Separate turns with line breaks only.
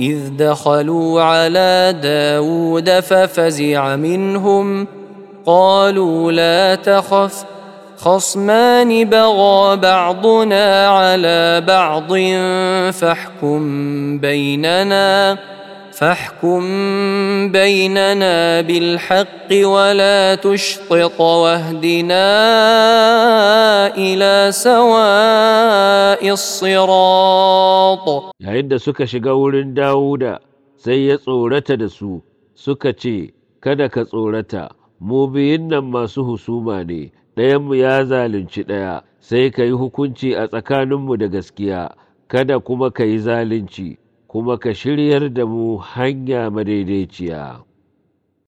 إذ دخلوا على داود ففزع منهم قالوا لا تخف خصمان بغى بعضنا على بعض فاحكم بيننا بالحق ولا تشطط واهدنا إلى سواء الصراط.
yayin da suka shiga wurin Dawuda sai ya tsorata da su suka ce, kada ka tsorata, mu biyun nan masu husuma ne, ɗayanmu ya zalunci ɗaya, sai ka yi hukunci a tsakaninmu da gaskiya, kada kuma ka yi zalunci, kuma ka shiryar da mu hanya madaidaiciya.